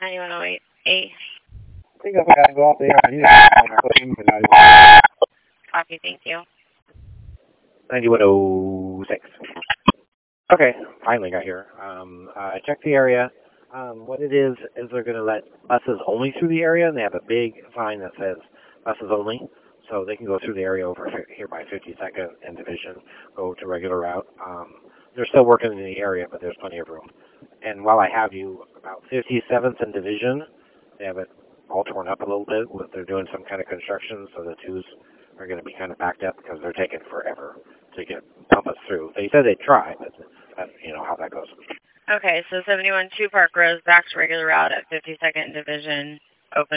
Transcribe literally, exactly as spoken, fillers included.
ninety-one oh eight eight. I think I gotta go out there. I need to put in for ninety-one. Copy, thank you. ninety-one oh six. Okay, finally got here. Um, uh, I checked the area. Um, what it is, is they're going to let buses only through the area, and they have a big sign that says buses only, so they can go through the area over here by fifty-second and Division, go to regular route. Um, they're still working in the area, but there's plenty of room. And while I have you, about fifty-seventh and Division, they have it all torn up a little bit. They're doing some kind of construction, so the twos are going to be kind of backed up because they're taking forever to get pump us through. They said they'd try, but that's, you know, how that goes. Okay, so seventy-one two Park Rose, back to regular route at fifty-second Division.